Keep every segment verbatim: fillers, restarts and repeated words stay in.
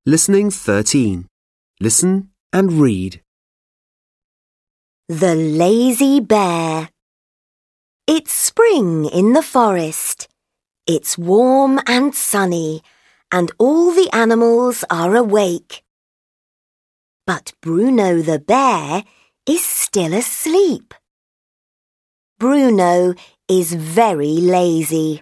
Listening thirteen. Listen and read. The Lazy Bear. It's spring in the forest. It's warm and sunny, and all the animals are awake. But Bruno the bear is still asleep. Bruno is very lazy.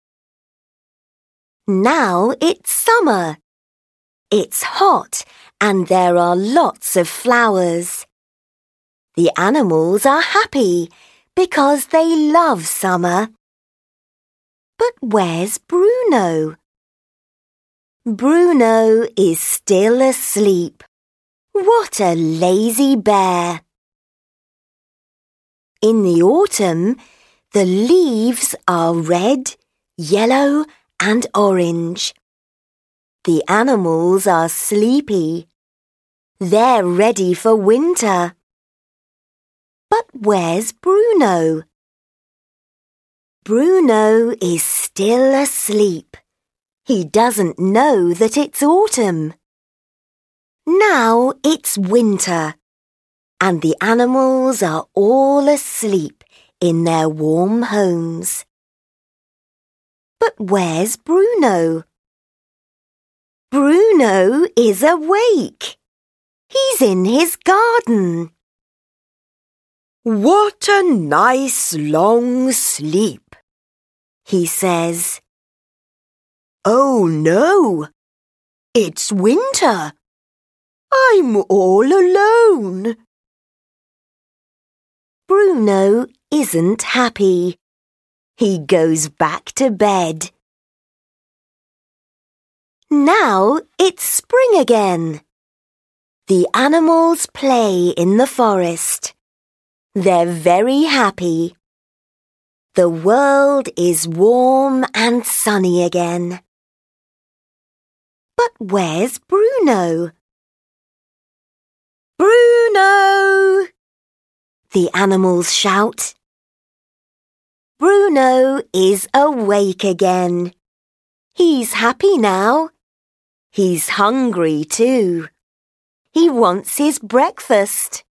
Now it's summer. It's hot and there are lots of flowers. The animals are happy because they love summer. But where's Bruno? Bruno is still asleep. What a lazy bear! In the autumn, the leaves are red, yellow, and orange. The animals are sleepy. They're ready for winter. But where's Bruno? Bruno is still asleep. He doesn't know that it's autumn. Now it's winter, and the animals are all asleep in their warm homes. But where's Bruno? Bruno is awake. He's in his garden. "What a nice long sleep," he says. "Oh no, it's winter. I'm all alone." Bruno isn't happy. He goes back to bed. Now it's spring again. The animals play in the forest. They're very happy. The world is warm and sunny again. But where's Bruno? "Bruno!" the animals shout. Bruno is awake again. He's happy now. He's hungry too. He wants his breakfast.